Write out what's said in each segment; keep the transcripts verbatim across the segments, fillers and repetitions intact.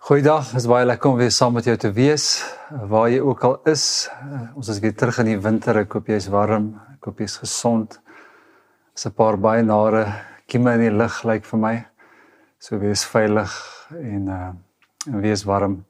Goeiedag, het is baie lekker om weer saam met jou te wees, waar jy ook al is. Ons is weer terug in die winter, ek hoop jy is warm, ek hoop jy is gesond. Er is 'n paar baie nare kieme in die lug, lyk vir my. So wees veilig en, uh, en wees warm.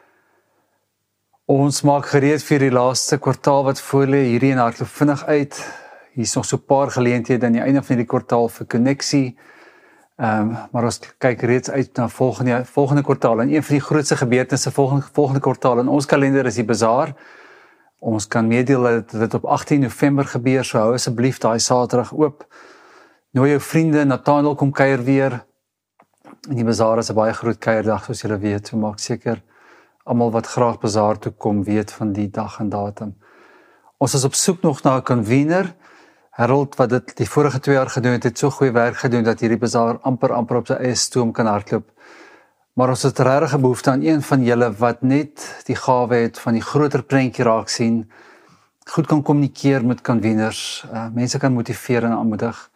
Ons maak gereed vir die laaste kwartaal wat voor lê, hierdie en hardloop vinnig uit. Hier is nog so 'n paar geleenthede aan die einde van die kwartaal vir koneksie. Um, maar ons kyk reeds uit na volgende, volgende kwartaal, en een van die grootste gebeurtenisse volgende, volgende kwartaal in ons kalender is die bazaar. Ons kan meedeel dat dit op agttien November gebeur, so hou asseblief daai Saterdag oop. Nooi jou vriende, Nathanael kom kuier weer. En die bazaar is 'n baie groot kuierdag, soos julle weet, so maak seker almal wat graag bazaar toe kom, weet van die dag en datum. Ons is op soek nog na 'n convener. Harold, wat dit die vorige twee jaar gedoen het, het so goeie werk gedoen, dat hierdie bazaar amper amper op sy eie stoom kan hardloop. Maar ons het regtig 'n behoefte aan een van julle, wat net die gawe het van die groter prentjie raak sien, goed kan kommunikeer met conveners, uh, mense kan motiveer en aanmoedig,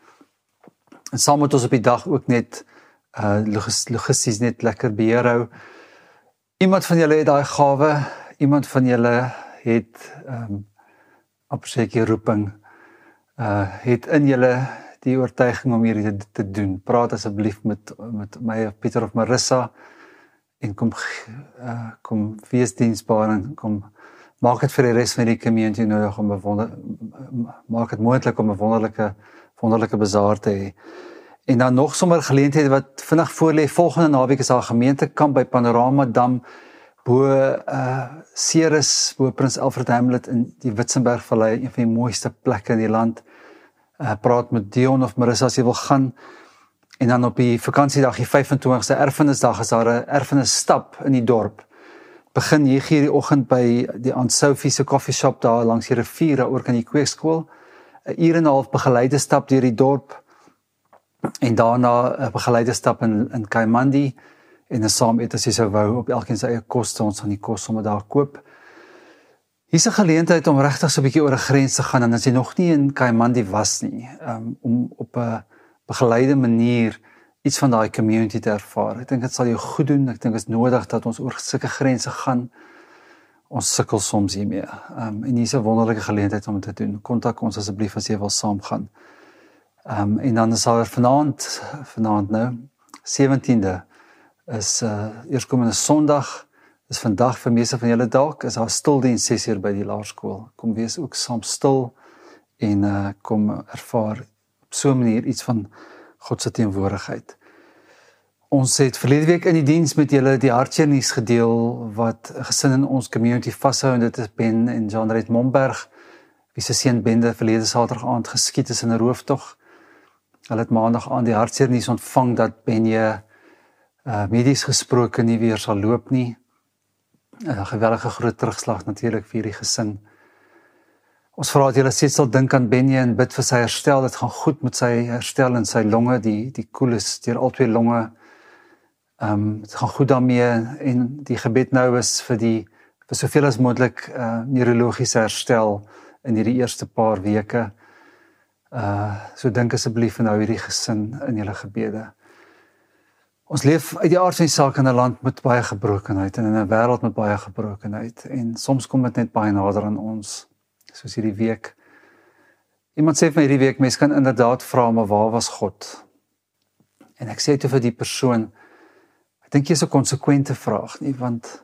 en saam met ons op die dag ook net, uh, logisties net lekker beheer hou. Iemand van julle het daai gawe, iemand van julle het, um, amper seker roeping, Uh, het in julle die oortuiging om hierdie te, te doen. Praat asseblief met, met my of Pieter of Marissa en kom, uh, kom wees diensbaar en kom, maak het vir die rest van die community nodig om 'n wonder, maak het moontlik om 'n wonderlike, wonderlike bazaar te hê. En dan nog sommer geleenthede wat vinnig voorlê. Volgende naweek is daar gemeentekamp by Panorama Dam, bo uh, Ceres, bo Prins Alfred Hamlet in die Witzenberg Vallei, een van die mooiste plekke in die land. Uh, praat met Dion of Marissa as jy wil gaan. En dan op die vakansiedag, die vyf en twintigste erfenisdag, is daar 'n erfenisstap in die dorp. Begin nege uur die oggend by die Aunt Sophie se coffee shop daar langs die rivier, daar oor kan die kweekskool. 'n uur en 'n half begeleide stap deur die dorp. En daarna 'n begeleide stap in, in Kaimandi. En dan saam eet as jy sou wou, op elkeen sy eie koste, ons gaan die kos sommer daar koop. Hier is 'n geleentheid om regtig so 'n bietjie oor 'n grens te gaan, en as jy nog nie in Kaimandi was nie, um, om op 'n begeleide manier iets van daai community te ervaar. Ek dink dit sal jou goed doen, ek dink dit is nodig dat ons oor sulke grense gaan. Ons sukkel soms hiermee, um, en hier is 'n wonderlike geleentheid om dit te doen. Kontak ons asseblief as jy wil saamgaan. Um, en dan is daar vanaand, vanaand nou, sewentiende, is uh, eerskomende Sondag, is vandag vir meeste van julle dalk, is daar stildiens ses uur by die laerskool. Kom wees ook saam stil, en uh, kom ervaar op so 'n manier iets van God se teenwoordigheid. Ons het verlede week in die diens met julle die hartseernuus gedeel, wat 'n gesin in ons community vashou, en dit is Ben en Jean-Red Momberg, wie se seun Bende verlede Saterdag aand geskiet is in 'n rooftog. Hulle het maandag aan die hartseernuus ontvang dat Benje Uh, medies gesproke nie weer sal loop nie. 'n uh, geweldige groot terugslag natuurlik vir hierdie gesin. Ons vra dat julle steeds sal dink aan Benje en bid vir sy herstel. Dit gaan goed met sy herstel in sy longe, die die koel is deur al twee longe. Um, dit gaan goed daarmee, en die gebed nou is vir die vir soveel as moontlik uh, neurologiese herstel in hierdie eerste paar weke. Uh, so dink asseblief en hou hierdie gesin in julle gebede. Ons leef uit die aard van die saak in 'n land met baie gebrokenheid, en in 'n wêreld met baie gebrokenheid, en soms kom dit net baie nader aan ons, soos hierdie week. Iemand sê vir my hierdie week, mens kan inderdaad vra, maar waar was God? En ek sê toe vir die persoon, ek dink jy is 'n konsekwente vraag nie, want,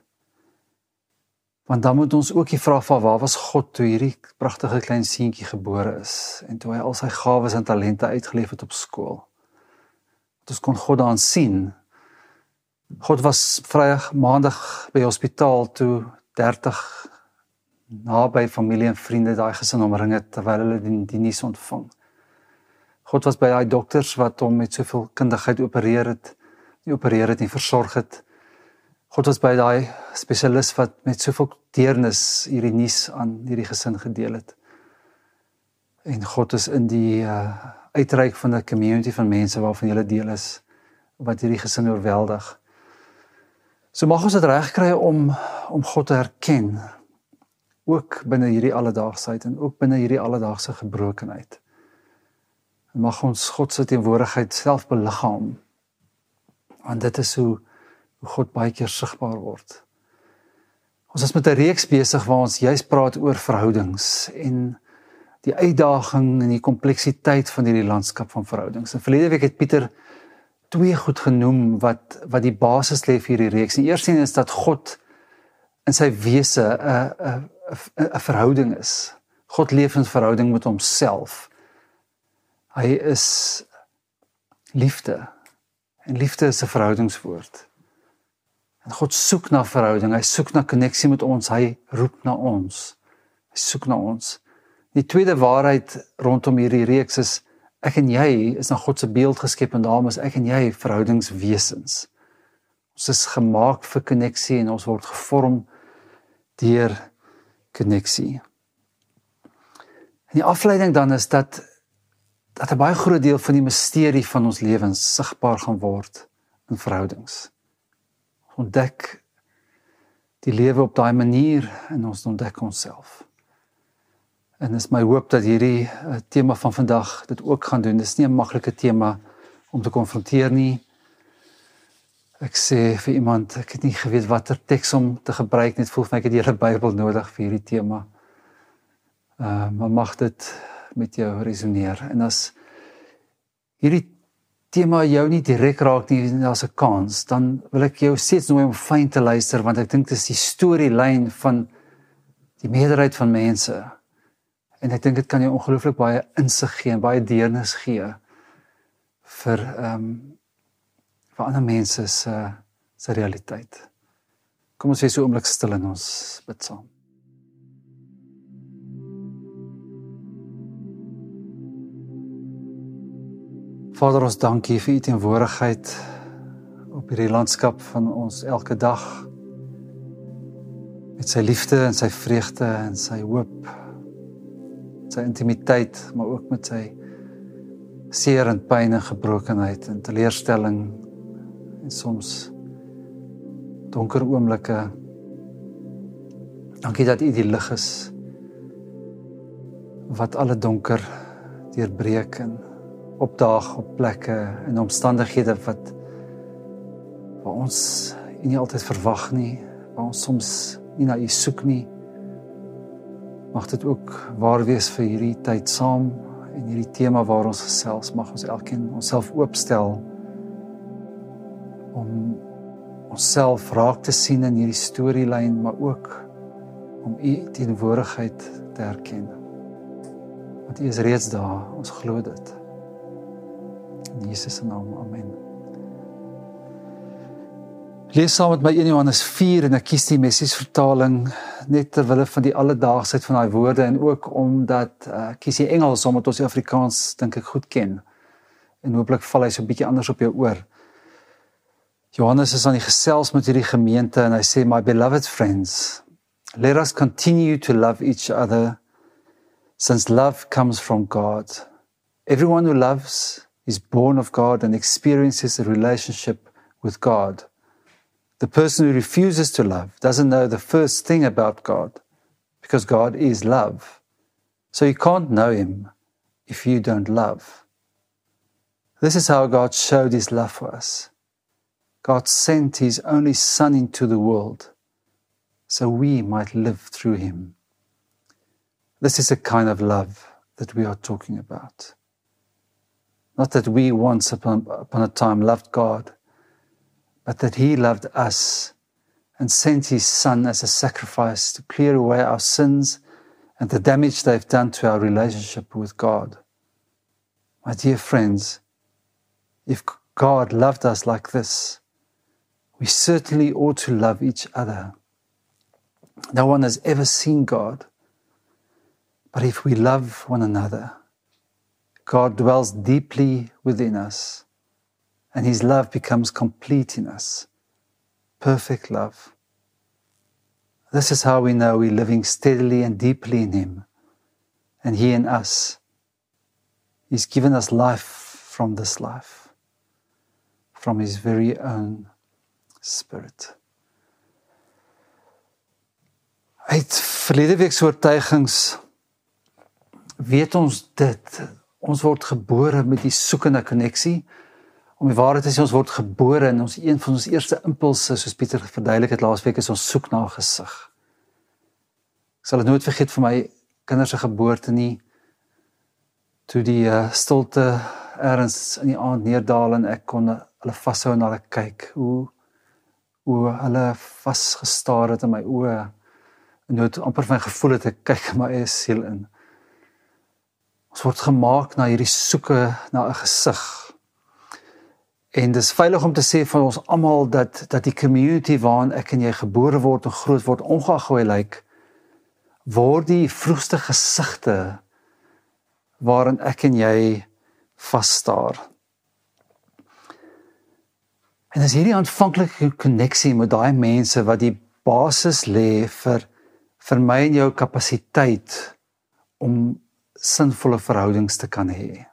want dan moet ons ook die vraag van waar was God toe hierdie pragtige klein seentjie gebore is, en toe hy al sy gawes en talente uitgeleef het op skool. Ons kon God aan sien. God was Vrydag, Maandag by die hospitaal toe dertig naby familie en vriende daai gesin omring het terwyl hulle die, die nuus ontvang. God was by daai dokters wat hom met soveel kundigheid opereer het, nie opereer het nie, versorg het. God was by daai spesialis wat met soveel deernis hierdie nuus aan hierdie gesin gedeel het. En God is in die uh, uitreik van 'n community van mense waarvan julle deel is, wat hierdie gesin oorweldig. So mag ons dit reg kry om, om God te herken, ook binne hierdie alledaagsheid, en ook binne hierdie alledaagse gebrokenheid. En mag ons God se teenwoordigheid self beliggaam, want dit is hoe, hoe God baie keer sigbaar word. Ons is met 'n reeks besig waar ons juist praat oor verhoudings en die uitdaging en die kompleksiteit van hierdie landskap van verhoudings. En verlede week het Pieter twee goed genoem wat wat die basis lê vir hierdie reeks. Die eerste een is dat God in sy wese 'n 'n 'n verhouding is. God leef in verhouding met homself. Hy is liefde. En liefde is 'n verhoudingswoord. En God soek na verhouding, hy soek na koneksie met ons, hy roep na ons. Hy soek na ons. Die tweede waarheid rondom hierdie reeks is, ek en jy is na God se beeld geskep en daarom is ek en jy verhoudingswesens. Ons is gemaak vir koneksie en ons word gevorm deur koneksie. En die afleiding dan is dat dat 'n baie groot deel van die misterie van ons lewens sigbaar gaan word in verhoudings. Ons ontdek die lewe op daai manier en ons ontdek onsself. En is my hoop dat hierdie uh, tema van vandag dit ook gaan doen. Dit is nie 'n maklike tema om te konfronteer nie. Ek sê vir iemand, ek het nie geweet watter teks om te gebruik, net voel vir my ek het die hele Bybel nodig vir hierdie tema. Uh, maar mag dit met jou resoneer. En as hierdie tema jou nie direk raak nie, as 'n kans, dan wil ek jou steeds nooi om fyn te luister, want ek dink dit is die storielyn van die meerderheid van mense. En ek dink dit kan jou ongelooflik baie insig gee en baie deernis gee vir um, vir ander mense se se realiteit. Kom ons wees so 'n oomblik stil en ons bid saam. Vader, ons dankie vir u teenwoordigheid op hierdie landskap van ons elke dag, met sy liefde en sy vreugde en sy hoop, sy intimiteit, maar ook met sy seer en pyn en gebrokenheid en teleurstelling en soms donker oomblikke. Dankie dat u die lig is wat alle donker deurbreek en opdaag op plekke en omstandighede wat waar ons u nie altyd verwag nie, waar ons soms nie na u soek nie. Mag dit ook waar wees vir hierdie tyd saam en hierdie tema waar ons gesels, mag ons elkeen onsself oopstel om onsself raak te sien in hierdie storielyn, maar ook om u teenwoordigheid te herken. Want u is reeds daar, ons glo dit. In Jesus se naam, amen. Lees saam met my een Johannes vier en ek kies die Message vertaling net terwille van die alledaagsheid van daai woorde en ook omdat uh, ek kies die Engels omdat ons die Afrikaans dink ek goed ken. En hooplik val hy so 'n bietjie anders op jou oor. Johannes is aan die gesels met hierdie gemeente en hy sê, "My beloved friends, let us continue to love each other, since love comes from God. Everyone who loves is born of God and experiences a relationship with God. The person who refuses to love doesn't know the first thing about God, because God is love. So you can't know him if you don't love. This is how God showed his love for us. God sent his only Son into the world, so we might live through him. This is the kind of love that we are talking about. Not that we once upon, upon a time loved God, but that he loved us and sent his Son as a sacrifice to clear away our sins and the damage they've done to our relationship with God. My dear friends, if God loved us like this, we certainly ought to love each other. No one has ever seen God, but if we love one another, God dwells deeply within us, and his love becomes complete in us, perfect love. This is how we know we're living steadily and deeply in him, and he in us. He's given us life from this life, from his very own Spirit. Uit verlede week se oortuigings weet ons dit. Ons word gebore met die soekende koneksie. Om die waarheid te sê, ons word gebore en ons een van ons eerste impulse, soos Pieter verduidelik het laasweek, is ons soek na 'n gesig. Ek sal dit nooit vergeet vir my kinders se geboorte nie, toe die uh, stilte ergens in die aand neerdaal en ek kon hulle vashou en na hulle kyk, hoe, hoe hulle vasgestaar het in my oë, en hoe het amper van my gevoel het, ek kyk in my eie siel in. Ons word gemaak na hierdie soeke na 'n gesig. En dis veilig om te sê van ons almal dat, dat die community waarin ek en jy gebore word en groot word, ongeag hoe hy lyk, word die vroegste gesigte waarin ek en jy vasstaar. En dis hierdie aanvanklike koneksie met daai mense wat die basis lê vir, vir my en jou kapasiteit om sinvolle verhoudings te kan hê.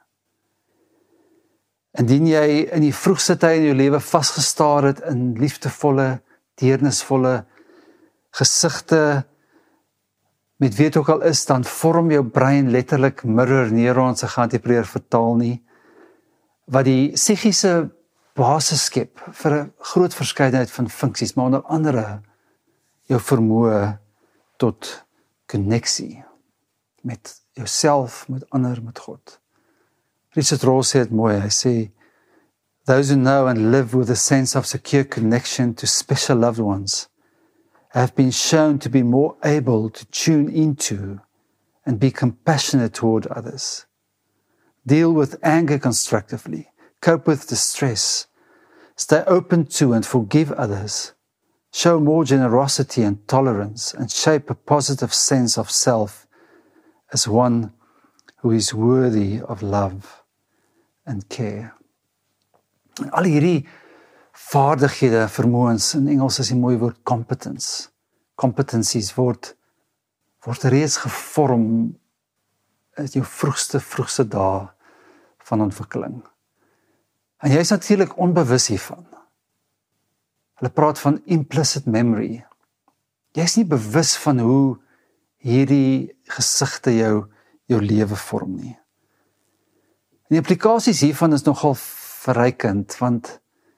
Indien jy in die vroegste tyd in jou lewe vasgestaar het in liefdevolle, deernisvolle gesigte, met wie dit ook al is, dan vorm jou brein letterlik mirror neurons, ek gaan dit probeer vertaal nie, wat die psigiese basis skep vir 'n groot verskeidenheid van funksies, maar onder andere jou vermoë tot koneksie met jouself, met ander, met God. Richard Rohr sê dit mooi, hy sê, those who know and live with a sense of secure connection to special loved ones have been shown to be more able to tune into and be compassionate toward others, deal with anger constructively, cope with distress, stay open to and forgive others, show more generosity and tolerance, and shape a positive sense of self as one who is worthy of love and care. En al hierdie vaardighede, vermoëns, in Engels is die mooi woord competence. Competencies word, word reeds gevorm uit jou vroegste, vroegste dae van ontwikkeling. En jy is natuurlik onbewus hiervan. Hulle praat van implicit memory. Jy is nie bewus van hoe hierdie gesigte jou, jou lewe vorm nie. En die implikasies hiervan is nogal verrykend, want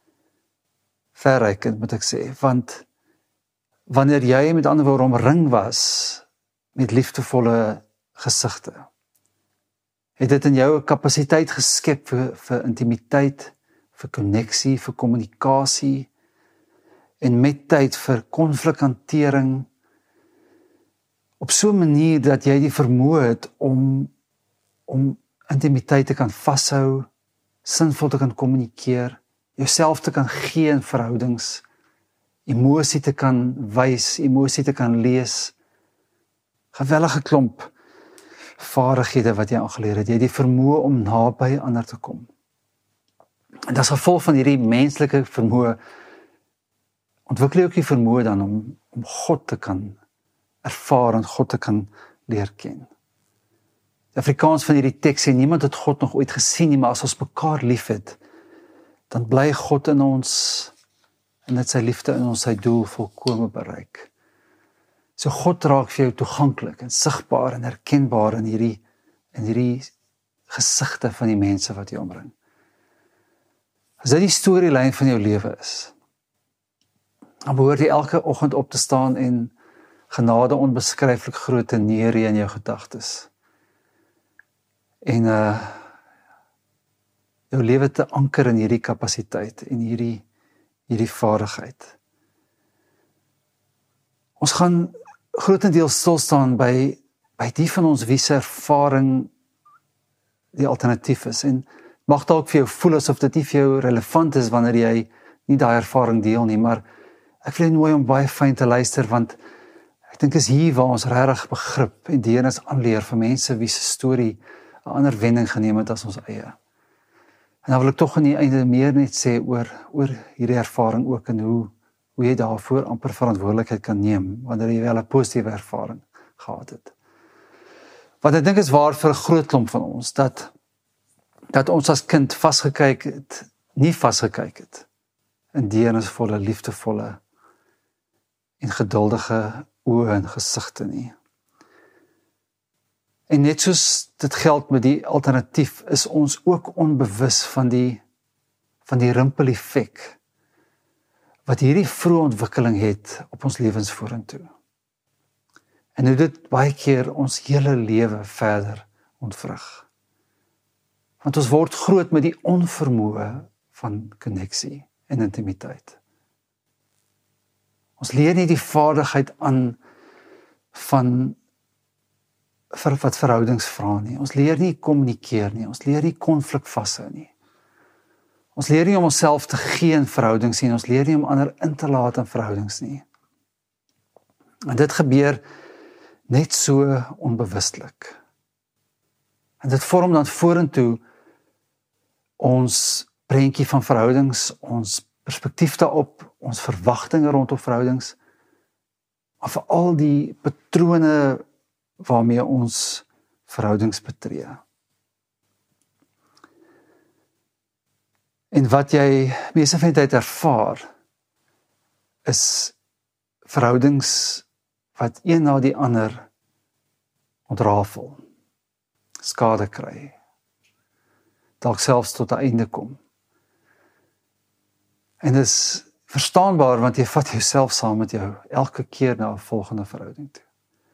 verrykend moet ek sê, want wanneer jy met ander woorde omring was met liefdevolle gesigte, het dit in jou 'n kapasiteit geskep vir, vir intimiteit, vir koneksie, vir kommunikasie, en met tyd vir konflikhantering, op so 'n manier dat jy die vermoë het om, om intimiteit te kan vashou, sinvol te kan kommunikeer, jouself te kan gee in verhoudings, emosie te kan wys, emosie te kan lees, gewellige klomp vaardighede wat jy aangeleer het, jy het die vermoë om naby ander te kom. En as gevolg van hierdie menslike vermoë, ontwikkel jy ook die vermoë dan om, om God te kan ervaar en God te kan leer ken. Die Afrikaans van hierdie teks sê, niemand het God nog ooit gesien nie, maar as ons mekaar lief het, dan bly God in ons, en dit sy liefde in ons sy doel volkome bereik. So God raak vir jou toeganklik en sigbaar en herkenbaar in hierdie, in hierdie gesigte van die mense wat jy omring. As dit die storielyn van jou lewe is, dan behoort jy elke oggend op te staan en genade onbeskryflik groot te neer in jou gedagtes. En uh, jou lewe te anker in hierdie kapasiteit en hierdie, hierdie vaardigheid. Ons gaan grotendeels stilstaan by, by die van ons wie se ervaring die alternatief is. En mag dalk vir jou voel asof dit nie vir jou relevant is wanneer jy nie daai ervaring deel nie, maar ek wil jou nooi om baie fyn te luister, want ek dink is hier waar ons regtig begrip en deernis aanleer vir mense wie se storie 'n ander wending geneem het as ons eie. En dan wil ek tog aan die einde meer net sê oor, oor hierdie ervaring ook en hoe, hoe jy daarvoor amper verantwoordelikheid kan neem, wanneer jy wel 'n positiewe ervaring gehad het. Want ek dink is waar vir 'n groot klomp van ons, dat, dat ons as kind vasgekyk het, nie vasgekyk het, in deernisvolle, liefdevolle en geduldige oë en gesigte nie. En net soos dit geld met die alternatief, is ons ook onbewus van die, van die rimpel-effek wat hierdie vroeë ontwikkeling het op ons lewens vorentoe. En hoe dit baie keer ons hele lewe verder ontvrug. Want ons word groot met die onvermoë van koneksie en intimiteit. Ons leer nie die vaardigheid aan van vir wat verhoudings vra nie. Ons leer nie kommunikeer nie. Ons leer nie konflik vashou nie. Ons leer nie om onsself te gee in verhoudings nie. Ons leer nie om ander in te laat in verhoudings nie. En dit gebeur net so onbewustelik. En dit vorm dan vorentoe ons prentjie van verhoudings, ons perspektief daarop, ons verwagtinge rondom verhoudings, maar vir al die patrone waarmee ons verhoudings betree. En wat jy meeste van die tyd ervaar, is verhoudings wat een na die ander ontrafel, skade kry, dalk selfs tot 'n einde kom. En dit is verstaanbaar, want jy vat jouself saam met jou elke keer na 'n volgende verhouding toe.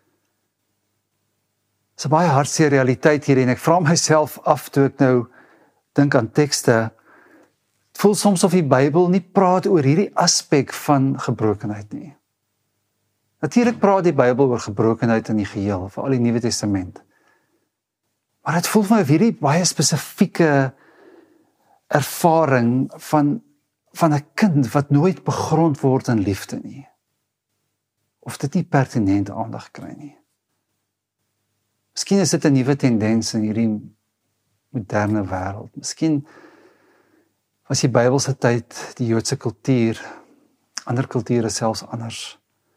Dit is 'n baie hartseer realiteit hier, en ek vra myself af toe ek nou dink aan tekste. Het voel soms of die Bybel nie praat oor hierdie aspek van gebrokenheid nie. Natuurlik praat die Bybel oor gebrokenheid in die geheel, veral die Nuwe Testament. Maar dit voel vir my of hierdie baie spesifieke ervaring van van 'n kind wat nooit begrond word in liefde nie, of dit nie pertinente aandag kry nie. Miskien is dit 'n nuwe tendens in hierdie moderne wêreld. Miskien was die Bybelse tyd, die Joodse kultuur, ander kulture selfs anders.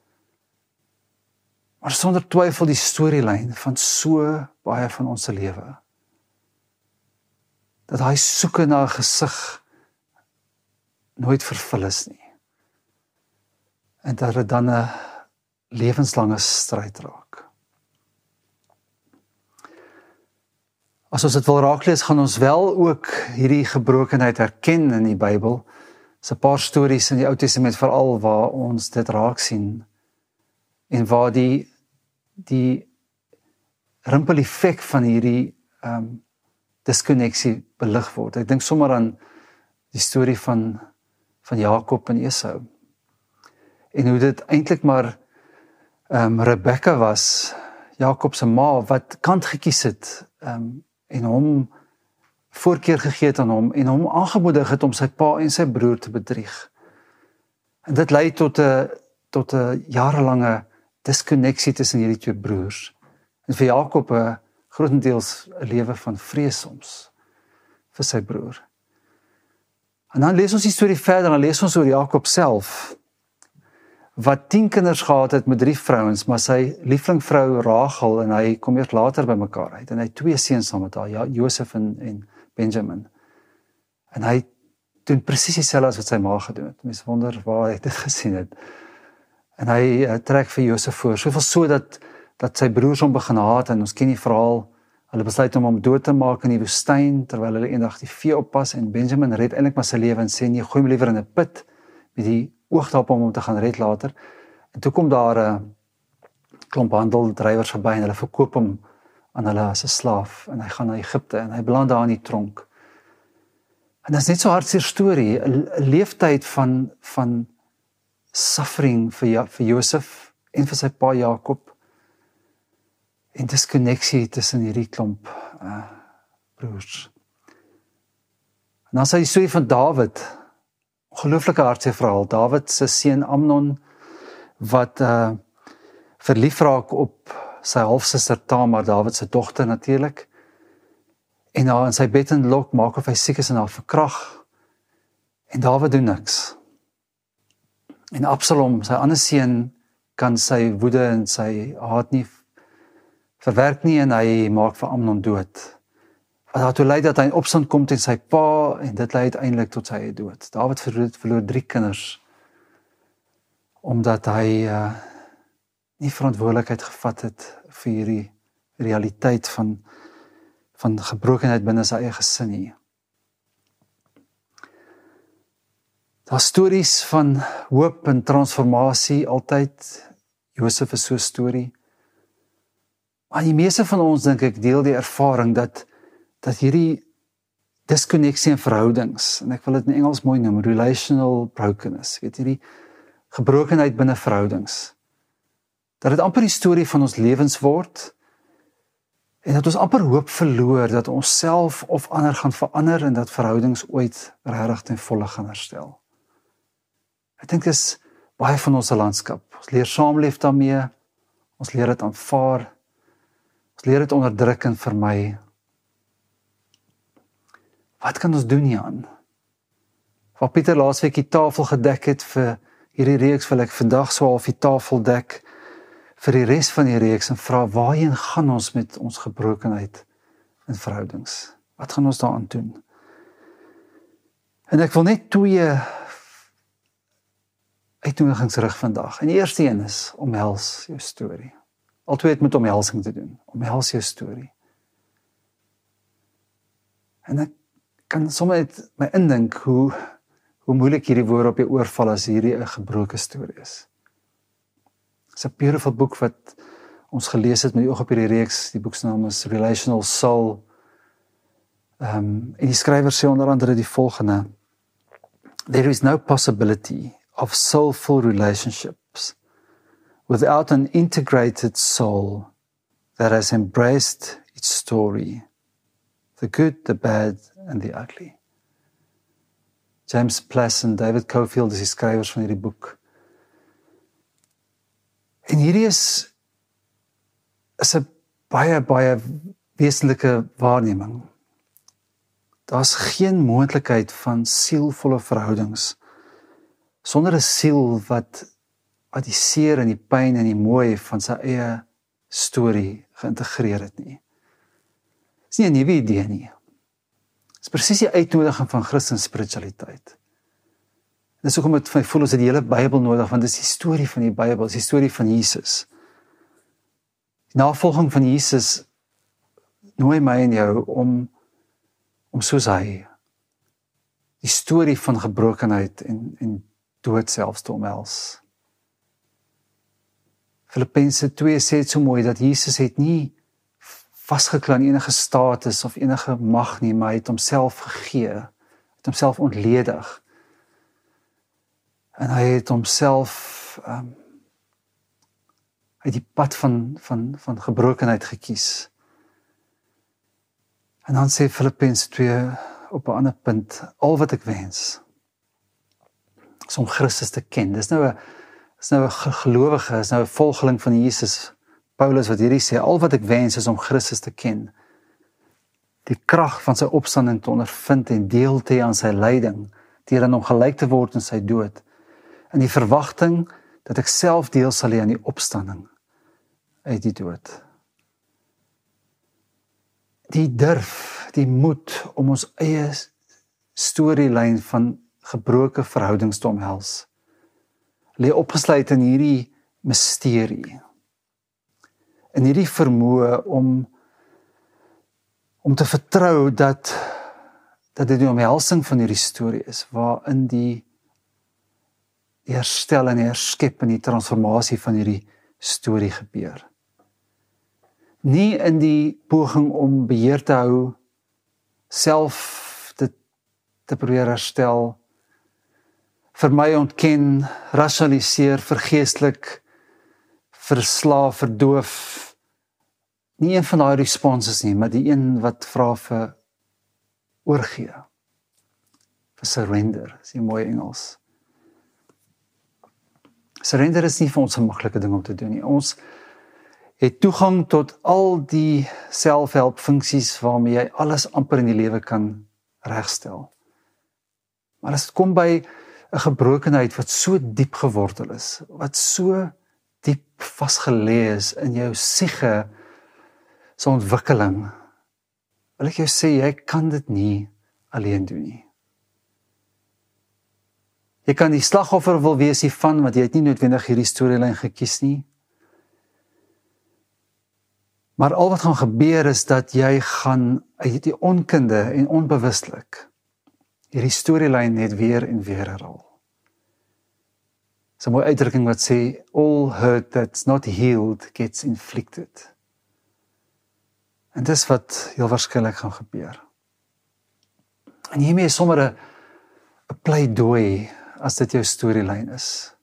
Maar sonder twyfel die storielyn van so baie van ons lewe, dat hy soeke na 'n gesig nooit vervul is nie. En dat dit dan 'n lewenslange stryd raak. As ons dit wil raaklees, gaan ons wel ook hierdie gebrokenheid herken in die Bybel. Daar's 'n paar stories in die Ou Testament veral waar ons dit raak sien, en waar die die rimpel-effek van hierdie um, diskonneksie belig word. Ek dink sommer aan die storie van van Jakob en Esau. En hoe dit eintlik maar um, Rebekka was, Jakob se ma, wat kant gekies het um, en hom voorkeur gegee het aan hom en hom aangemoedig het om sy pa en sy broer te bedrieg. En dit lei tot 'n tot 'n jarelange diskonneksie tussen hierdie twee broers. En vir Jakob 'n grootendeels 'n lewe van vrees soms vir sy broer. En dan lees ons die storie verder, dan lees ons oor Jakob self, wat tien kinders gehad het met drie vrouens, maar sy lieflingvrou Rachel, en hy kom eers later by mekaar uit, en hy het twee seuns saam met haar, ja, Josef en, en Benjamin. En hy doen presies dieselfde as wat sy ma gedoen het. Mens wonder waar hy dit gesien het. En hy uh, trek vir Josef voor, soveel so dat, dat sy broers hom begin haat, en ons ken die verhaal, hulle besluit om hom dood te maak in die woestyn, terwyl hulle eendag die vee oppas, en Benjamin red eintlik maar sy lewe en sê, nee, gooi hom liewer in 'n put, met die oog daarop om hom te gaan red later. En toe kom daar 'n uh, klomp handeldrywers verby, en hulle verkoop hom aan hulle as 'n slaaf, en hy gaan na Egipte, en hy beland daar in die tronk. En dit is net so hartseer storie, 'n leeftyd van, van suffering vir, ja, vir Josef, en vir sy pa Jakob, en diskonneksie tussen hierdie klomp uh, broers. En dan sê die storie van Dawid, ongelooflike hartseer verhaal, Dawid se seun Amnon, wat uh, verlief raak op sy halfsuster Tamar, Dawid se dogter natuurlik, en haar in sy bed inlok, maak of hy siek is en haar verkrag, en Dawid doen niks. En Absalom, sy ander seun, kan sy woede en sy haat nie verwerk nie, en hy maak vir Amnon dood. Wat daartoe lei dat hy in opstand kom teen sy pa, en dit lei uiteindelik tot sy dood. Dawid verloor, verloor drie kinders, omdat hy uh, nie verantwoordelikheid gevat het vir hierdie realiteit van, van gebrokenheid binne sy eie gesin nie. Daar stories van hoop en transformasie altyd. Josef is so 'n storie. Maar die meeste van ons, dink ek, deel die ervaring dat dat hierdie diskonneksie in verhoudings, en ek wil dit in Engels mooi noem, relational brokenness, weet hierdie gebrokenheid binne verhoudings, dat dit amper die storie van ons lewens word, en dat ons amper hoop verloor, dat ons self of ander gaan verander, en dat verhoudings ooit regtig ten volle gaan herstel. Ek dink dis baie van ons landskap. Ons leer saamleef daarmee, ons leer dit aanvaar, ons leer dit onderdruk en vermy. Wat kan ons doen hieraan? Waar Pieter laasweek die tafel gedek het vir hierdie reeks, wil ek vandag so half die tafel dek vir die res van die reeks en vra, waarheen gaan ons met ons gebrokenheid in verhoudings? Wat gaan ons daaraan doen? En ek wil net twee uitnodigings rig vandag. En die eerste een is, omhels jou storie. Al twee het met omhelsing te doen. Omhels jou storie. En ek kan sommer net my indink hoe, hoe moeilik hierdie woorde op jou oor val as hierdie 'n gebroke storie is. It's a beautiful boek wat ons gelees het met die oog op hierdie reeks. Die boek se naam is Relational Soul. Um, en die skrywer sê onder andere die volgende: There is no possibility of soulful relationships without an integrated soul that has embraced its story, the good, the bad and the ugly. James Plass en David Cofield is die skrywers van hierdie boek. En hierdie is is 'n baie baie wesenlike waarneming. Daar's geen moontlikheid van sielvolle verhoudings sonder 'n siel wat wat die seer en die pyn en die mooi van sy eie storie geïntegreer het nie. Dis nie 'n nuwe idee nie. Dis presies die uitnodiging van Christelike spiritualiteit. Dis hoekom dit vir my voel ons het die hele Bybel nodig, want dis die storie van die Bybel, dis die storie van Jesus. Die navolging van Jesus nooi my en jou om om soos hy die storie van gebrokenheid en en dood selfs te omhels. Filippense twee sê dit so mooi dat Jesus het nie vasgeklamp aan enige status of enige mag nie, maar hy het homself gegee, het homself ontledig. En hy het homself um, hy het die pad van van van gebrokenheid gekies. En dan sê Filippense twee op 'n ander punt, al wat ek wens is om Christus te ken. Dis nou 'n dis nou 'n gelowige, is nou 'n volgeling van Jesus. Paulus wat hierdie sê, al wat ek wens is om Christus te ken. Die krag van sy opstanding te ondervind en deel te hê aan sy lyding, deur aan hom gelyk te word in sy dood. In die verwagting dat ek self deel sal hê aan die opstanding uit die dood. Die durf, die moed om ons eie storielyn van gebroke verhoudings te omhels, lê opgesluit in hierdie misterie, in hierdie vermoë om om te vertrou dat dat dit die omhelsing van hierdie storie is, waarin die die herstel en die herskep en die transformasie van hierdie storie gebeur. Nie in die poging om beheer te hou, self dit te probeer herstel, vermy, ontken, rationaliseer, vergeestelik, verslaaf, verdoof. Nie een van daai responses nie, maar die een wat vra vir oorgee, vir surrender, is die mooi Engels. Surrender is nie vir ons 'n maklike ding om te doen nie. Ons het toegang tot al die selfhelp funksies waarmee jy alles amper in die lewe kan regstel. Maar as dit kom by 'n gebrokenheid wat so diep gewortel is, wat so diep vasgelê is in jou siege se ontwikkeling, wil ek jou sê, jy kan dit nie alleen doen nie. Jy kan die slagoffer wil wees hiervan, want jy het nie noodwendig hierdie storielyn gekies nie. Maar al wat gaan gebeur is dat jy gaan uit die onkunde en onbewustelik hierdie storielyn net weer en weer herhaal. 'n mooi uitdrukking wat sê, all hurt that's not healed gets inflicted. En dis wat heel waarskynlik gaan gebeur. En hiermee is sommer 'n 'n pleidooi, as dit jou storielyn is,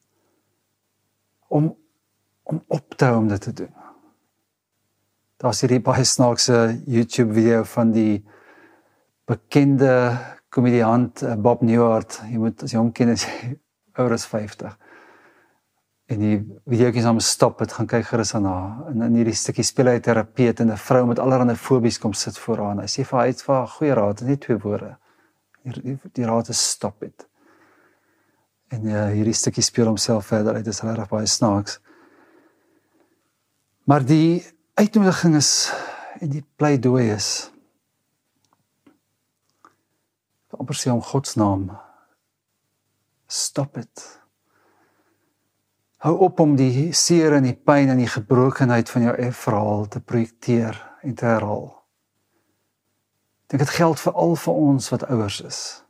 om, om op te hou om dit te doen. Daar's hierdie baie snaakse YouTube video van die bekende komediant Bob Newhart. Jy moet, as jy hom ken, is jy ouer as vyftig. En die videoetjies aan stop, het gaan kyk gerus daarna. En in hierdie stukkie speel hy 'n terapeut en 'n vrou met allerlei fobies kom sit voor haar. Hy sê vir haar, hy het vir haar goeie raad, dit is net twee woorde. Die, die, die raad is stop it. En ja, hierdie stukkie speel homself verder uit, dit is regtig baie snaaks. Maar die uitnodiging is, en die pleidooi is, amper sê om Gods naam, stop it. Hou op om die seer en die pyn en die gebrokenheid van jou eie verhaal te projekteer en te herhaal. Ek dink dit geld veral vir ons wat ouers is.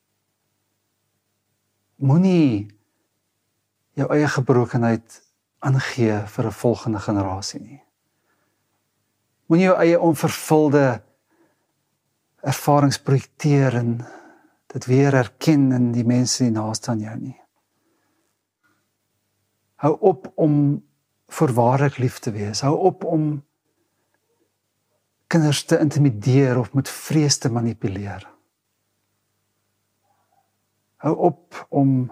Moenie jou eie gebrokenheid aangee vir 'n volgende generasie nie. Moenie jou eie onvervulde ervarings projekteer en dit weer erken in die mense die naaste aan jou nie. Hou op om voorwaarlik lief te wees. Hou op om kinders te intimideer of met vrees te manipuleer. Hou op om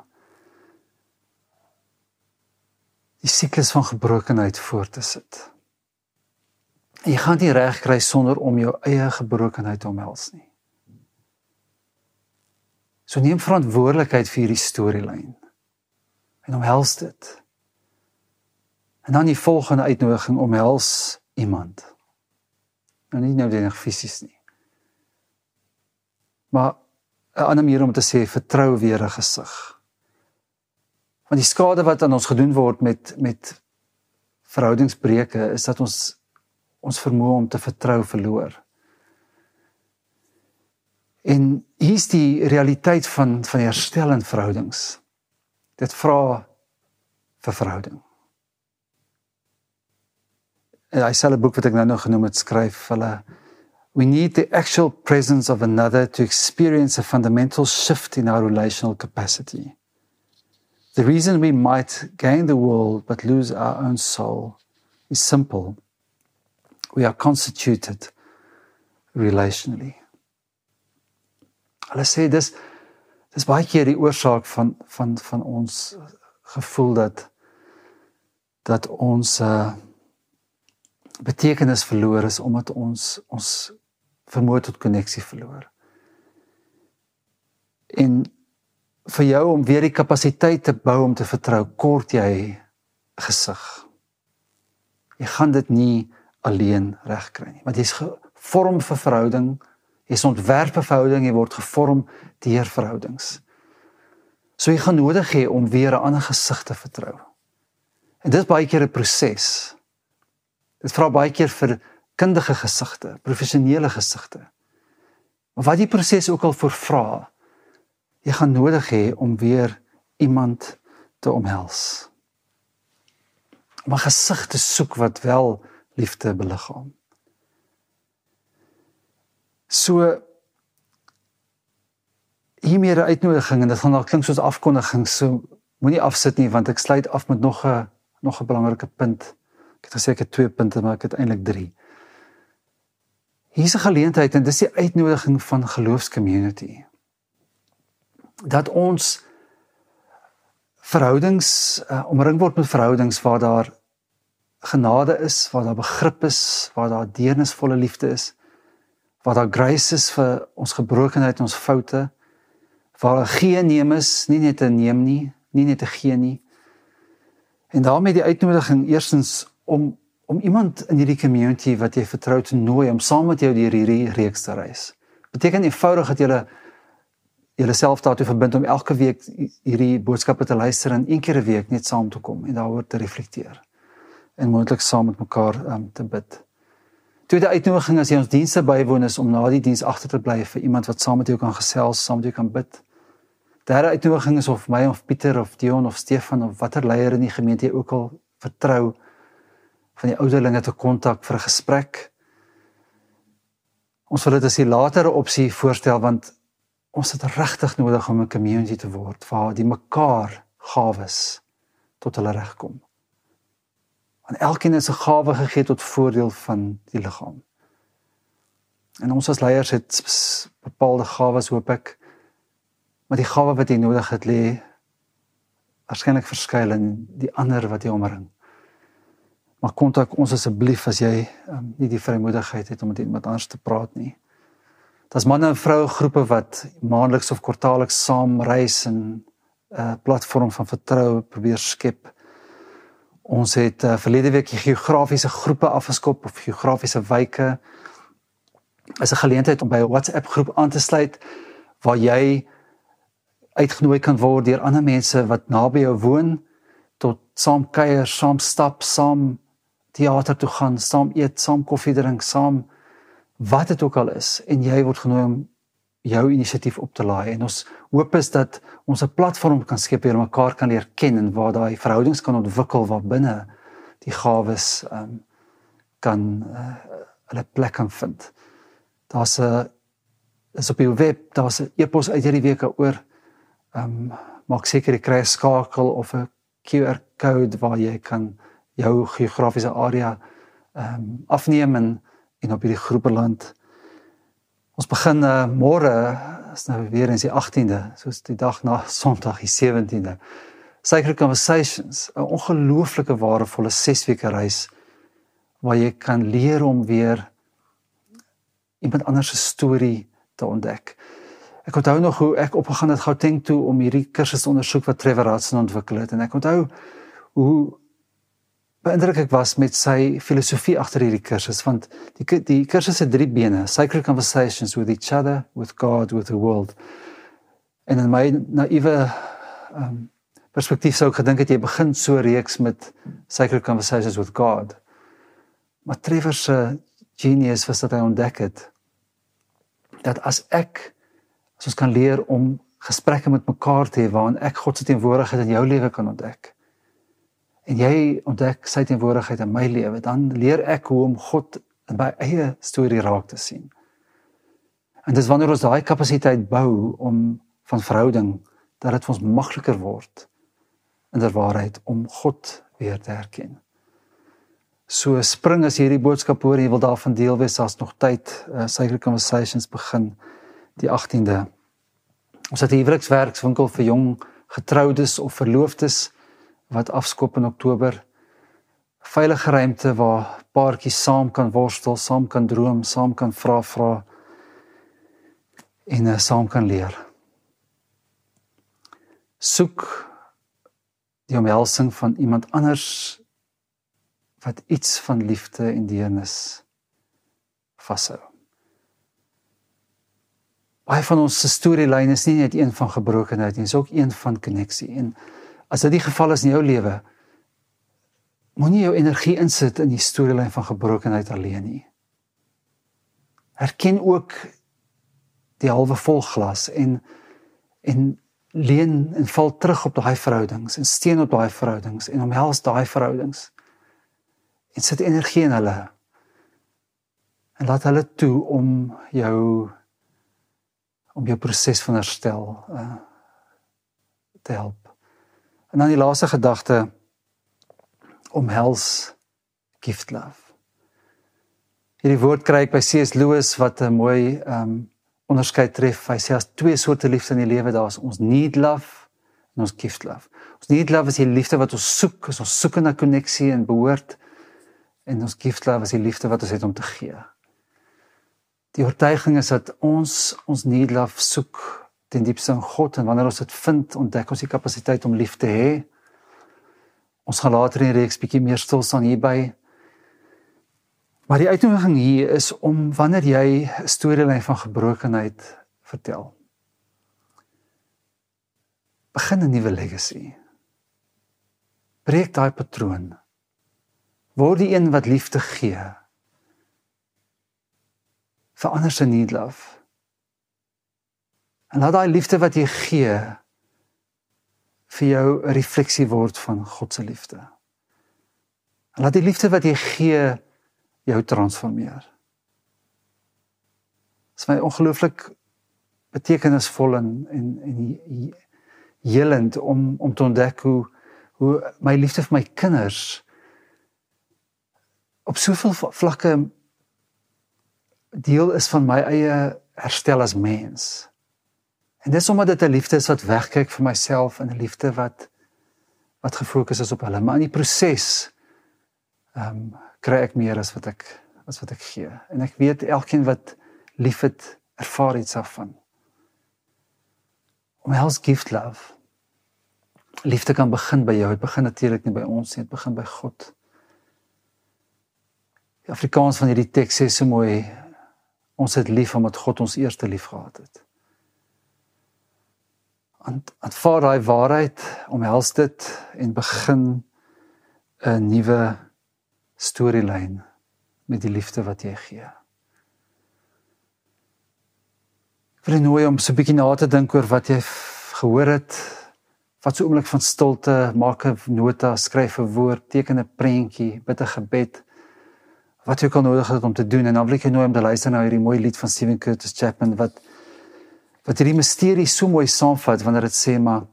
die siklus van gebrokenheid voort te sit. En jy gaan nie reg kry sonder om jou eie gebrokenheid te omhels nie. So neem verantwoordelikheid vir hierdie storielyn en omhels dit. En dan die volgende uitnodiging, omhels iemand. Nou nie noodwendig fisies nie. Maar 'n ander manier om te sê, vertrou weer 'n gesig. Want die skade wat aan ons gedoen word met, met verhoudingsbreuke, is dat ons ons vermoë om te vertrou verloor. En hier is die realiteit van, van herstel in verhoudings. Dit vra vir verhouding. En hy sê 'n boek wat ek nou nog genoem het, skryf hulle, we need the actual presence of another to experience a fundamental shift in our relational capacity. The reason we might gain the world but lose our own soul is simple. We are constituted relationally. Hulle sê dis dis baie keer die oorsaak van van van ons gevoel dat dat ons uh, betekenis verloor is omdat ons ons vermoë tot koneksie verloor. En vir jou om weer die kapasiteit te bou om te vertrou, kort jy gesig. Jy gaan dit nie alleen regkry nie, want jy is gevorm vir verhouding, jy is ontwerp vir verhouding, jy word gevorm deur verhoudings. So jy gaan nodig hê om weer 'n ander gesig te vertrou. En dit is baie keer 'n proses. Dit vra baie keer vir kundige gesigte, professionele gesigte. Maar wat die proses ook al voor vra, jy gaan nodig hê om weer iemand te omhels. Om 'n gesig te soek wat wel liefde beliggaam. So, hiermee 'n uitnodiging, en dit gaan dalk klink soos afkondiging, so moenie afsit nie, want ek sluit af met nog 'n nog 'n belangrike punt. Ek het gesê ek het twee punte, maar ek het eintlik drie. Hier is 'n geleentheid, en dis die uitnodiging van geloofscommunity. Dat ons verhoudings, uh, omring word met verhoudings waar daar genade is, waar daar begrip is, waar daar deernisvolle liefde is, waar daar grace is vir ons gebrokenheid, ons foute, waar daar gee neem is, nie net 'n neem nie, nie net 'n gee nie. En daarmee die uitnodiging eerstens om om iemand in hierdie community wat jy vertrou te nooi, om saam met jou deur hierdie reeks te reis. Beteken eenvoudig dat julle julle self daartoe verbind om elke week hierdie boodskappe te luister en een keer 'n week net saam te kom en daaroor te reflekteer. En moontlik saam met mekaar um, te bid. Tweede uitnodiging as jy ons dienste bywoon is om na die diens agter te bly vir iemand wat saam met jou kan gesels, saam met jou kan bid. derde uitnodiging is of my of Pieter of Dion of Stefan of watter leier in die gemeente jy ook al vertrou, van die ouderlinge te kontak vir 'n gesprek. Ons wil dit as die latere opsie voorstel, want ons het regtig nodig om 'n community te word, waar die mekaar gawes tot hulle reg kom. Want elkeen is 'n gawe gegee tot voordeel van die liggaam. En ons as leiers het bepaalde gawes, hoop ek, maar die gawe wat jy nodig het, lê waarskynlik verskuil in die ander wat jy omring. Maar kontak ons asseblief as jy um, nie die vrymoedigheid het om met iemand anders te praat nie. Daar's manne en vroue groepe wat maandeliks of kwartaalliks saam reis en 'n uh, platform van vertroue probeer skep. Ons het uh, verlede week die geografiese groepe afgeskop of geografiese wyke. Is 'n geleentheid om by 'n WhatsApp groep aan te sluit waar jy uitgenooi kan word deur ander mense wat naby jou woon tot saam kuier, saam stap, saam teater toe gaan, saam eet, saam koffie drink, saam wat dit ook al is, en jy word genooi om jou inisiatief op te laai. En ons hoop is dat ons 'n platform kan skep waar mekaar kan leer ken en waar daai verhoudings kan ontwikkel waar binne die gawes um, kan uh, hulle plek kan vind. Daar's 'n is op die web, daar's 'n e-pos uit hierdie week oor um, maak seker jy kry 'n skakel of 'n Q R code waar jy kan jou geografiese area um, afneem en, en op hierdie groepe land. Ons begin uh, môre, is nou weer eens die agtiende, soos die dag na Sondag die sewentiende. Sacred Conversations, 'n ongelooflike waardevolle ses weke reis waar jy kan leer om weer iemand anders se storie te ontdek. Ek onthou nog hoe ek opgegaan het Gauteng toe om hierdie kursus te ondersoek wat Trevor Hudson ontwikkel het, en ek onthou hoe beïndruk ek was met sy filosofie agter hierdie kursus, want die, die kursus het drie bene: Sacred Conversations with each other, with God, with the world. En in my naïewe um, perspektief sou ek gedink het jy begin so reeks met Sacred Conversations with God. Maar Trevor se genius was dat hy ontdek het dat as ek as ons kan leer om gesprekke met mekaar te hê waarin ek God se teenwoordigheid in jou lewe kan ontdek, en jy ontdek sy teenwoordigheid in my lewe, dan leer ek hoe om God in my eie storie raak te sien. En dis wanneer ons daai kapasiteit bou om van verhouding, dat dit vir ons makliker word in der waarheid om God weer te herken. So spring as jy hierdie boodskap hoor en jy wil daarvan deel wees, as nog tyd, uh, Sacred Conversations begin die agtiende. Ons het 'n huwelikswerkswinkel vir jong getroudes of verloofdes wat afskop in Oktober. Veilige ruimte waar paartjies saam kan worstel, saam kan droom, saam kan vra vra en uh, saam kan leer. Soek die omhelsing van iemand anders wat iets van liefde en deernis vashou. Baie van ons storielyn is nie net een van gebrokenheid nie, is ook een van koneksie. En as dit die geval is in jou lewe, moenie jou energie insit in die storielyn van gebrokenheid alleen nie. Herken ook die halwe vol glas en en leun en val terug op daai verhoudings en steun op daai verhoudings en omhels daai verhoudings. En sit energie in hulle. En laat hulle toe om jou om jou proses van herstel uh, te help. En dan die laaste gedagte, omhels gift love. Hierdie woord kry ek by C S Lewis wat 'n mooi um, onderskeid tref. Hy sê as twee soorte liefde in die lewe, daar is ons need love en ons gift love. Ons need love is die liefde wat ons soek, is ons soek na koneksie en behoort, en ons gift love is die liefde wat ons het om te gee. Die oortuiging is dat ons ons need love soek ten diepste in God, en wanneer ons dit vind, ontdek ons die kapasiteit om lief te hê. Ons gaan later in die reeks bietjie meer stil staan hierby. Maar die uitnodiging hier is om wanneer jy 'n storielyn van gebrokenheid vertel, begin 'n nuwe legacy. Breek daai patroon. Word die een wat liefde gee. Verander se need love. En laat daai liefde wat jy gee vir jou 'n refleksie word van God se liefde. En laat die liefde wat jy gee jou transformeer. Dit is my ongelooflik betekenisvol en en en helend om om te ontdek hoe hoe my liefde vir my kinders op soveel vlakke deel is van my eie herstel as mens. En dis omdat dit 'n liefde is wat wegkyk vir myself en 'n liefde wat wat gefokus is op hulle, maar in die proses ehm um, kry ek meer as wat ek as wat ek gee. En ek weet elkeen wat liefhet ervaar iets daarvan. Omhels gift love. Liefde kan begin by jou, het begin natuurlik nie by ons nie, het begin by God. Die Afrikaans van hierdie teks sê so mooi, ons het lief omdat God ons eerste lief gehad het. Aanvaar daai waarheid, omhels dit en begin 'n nuwe storielyn met die liefde wat jy gee. Ek wil nooi om so 'n bietjie na te dink oor wat jy gehoor het. Wat so 'n oomblik van stilte, maak 'n nota, skryf 'n woord, teken 'n prentjie, bid 'n gebed. Wat jy ook al nodig het om te doen, en dan wil ek jou nooi om te luister na hierdie mooi lied van Stephen Curtis Chapman, wat wat hierdie misterie so mooi saamvat, wanneer dit sê, maar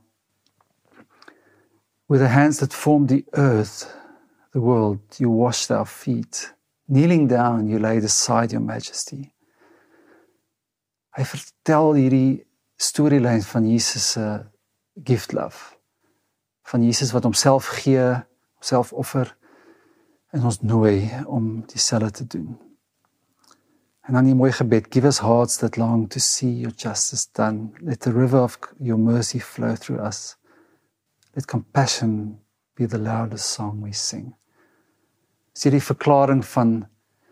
with the hands that formed the earth, the world, you washed our feet. Kneeling down, you laid aside your majesty. Hy vertel hierdie storielyn van Jesus se gift love. Van Jesus wat homself gee, homself offer, en ons nooi om dieselfde te doen. En dan die mooi gebed, give us hearts that long to see your justice done. Let the river of your mercy flow through us. Let compassion be the loudest song we sing. Dis hierdie verklaring van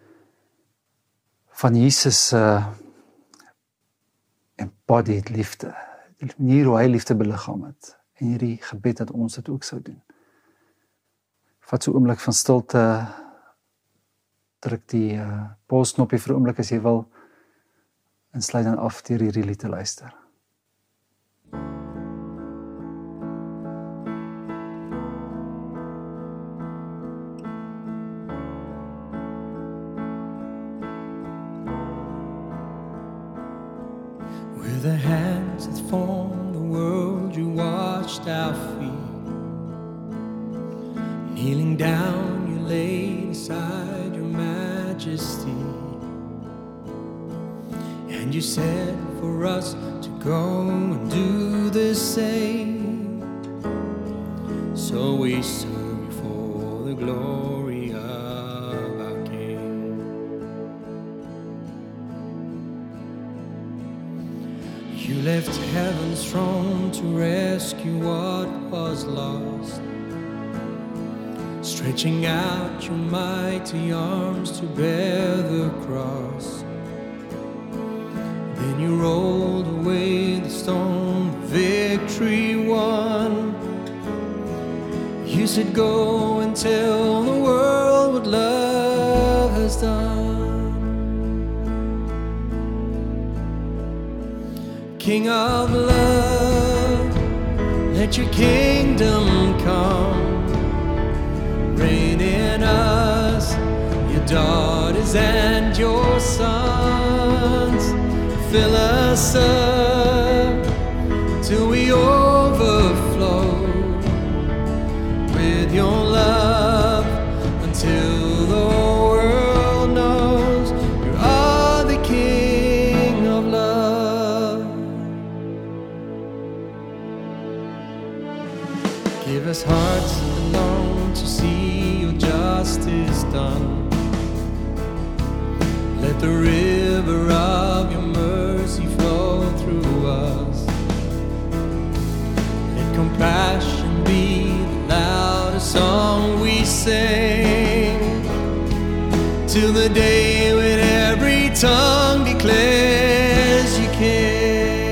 van Jesus se uh, embodied liefde. Die manier hoe hy liefde beliggaam het. En hierdie gebed dat ons dit ook sou doen. Vat so 'n oomblik van stilte, druk die uh, pausknopie vir 'n oomblik as jy wil, en sluit dan af deur hierdie lied te luister. With the hands that formed the world, you washed our feet. Kneeling down, you laid aside your majesty. And you said for us to go and do the same. So we serve you for the glory of our King. You left heaven's throne to rescue what was lost, stretching out your mighty arms to bear the cross. Then you rolled away the stone, victory won. You said go and tell the world what love has done. King of love, let your kingdom come. Reign in us, your daughters and your sons. Fill us up till we overflow with your love, until the world knows you are the King of love. Give us hearts that long to see your justice done. Let the river of your mercy flow through us. Let compassion be the loudest song we sing, till the day when every tongue declares you King.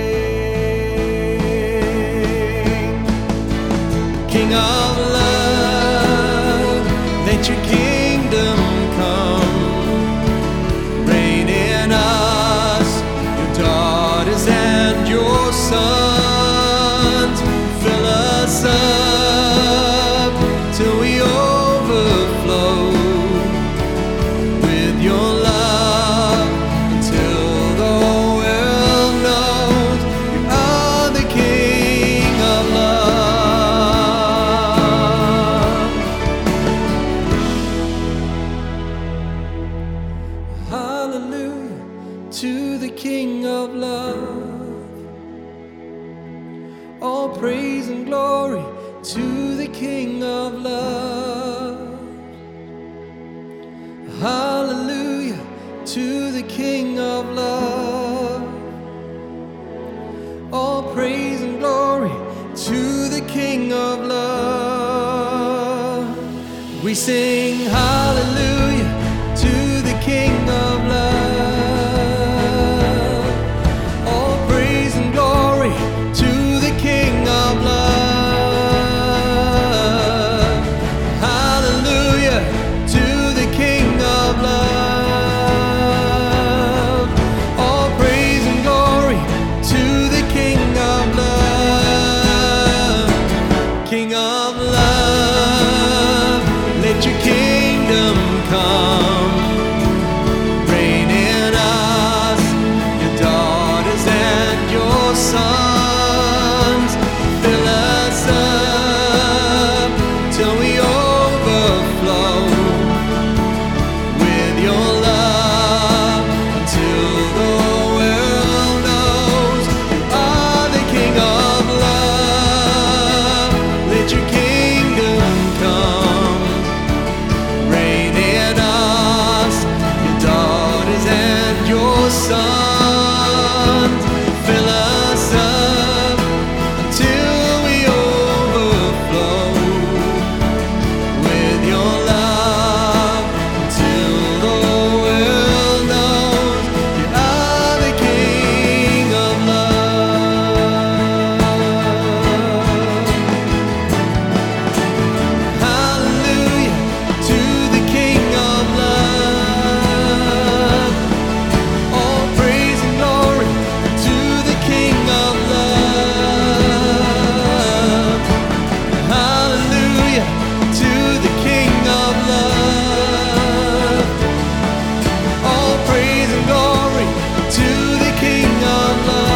King of love, let your kingdom come. Reign in us, your daughters and your sons. Fill us up We sing hallelujah to the King of love. All praise and glory to the King of love. Hallelujah to the King of love. All praise and glory to the King of love. King of love, let your kingdom come. Reign in us, your daughters and your sons. Fill us up till we overflow with your love, until the world knows you are the King of love. Let your kingdom come. Reign in us, your daughters and your sons. Fill us up until we overflow with your love, until the world knows you are the King of love. Hallelujah to the King of love. All praise and glory to the King of love. Hallelujah to the King of love. All praise and glory to the King of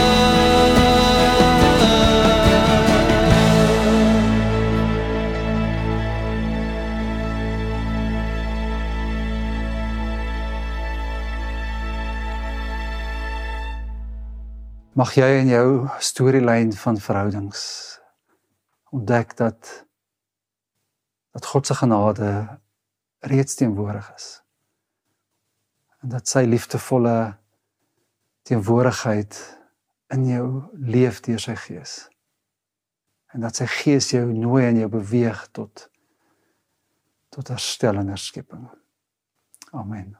Mag jy in jou storielyn van verhoudings ontdek dat dat God se genade reeds teenwoordig is. En dat sy liefdevolle teenwoordigheid in jou leef deur sy gees. En dat sy gees jou nooi en jou beweeg tot tot herstel en herskepping. Amen.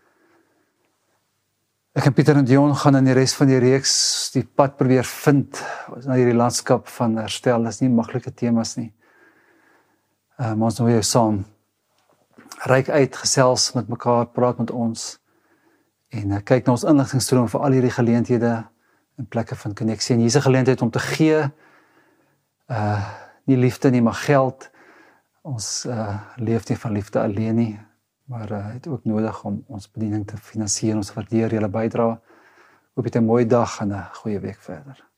Ek en Pieter en Dion gaan in die res van die reeks die pad probeer vind na hierdie landskap van herstel. Dit is nie maklike temas nie. Uh, maar ons nou jou saam. Ryk uit, gesels met mekaar, praat met ons en uh, kyk na ons inligtingstroom vir al hierdie geleenthede in plekke van koneksie. En hier is 'n geleentheid om te gee, uh, nie liefde nie, maar geld. Ons uh, leef nie van liefde alleen nie, maar uh, het ook nodig om ons bediening te finansier. Ons waardeer julle bydrae. Hoop jy 'n mooi dag en 'n goeie week verder.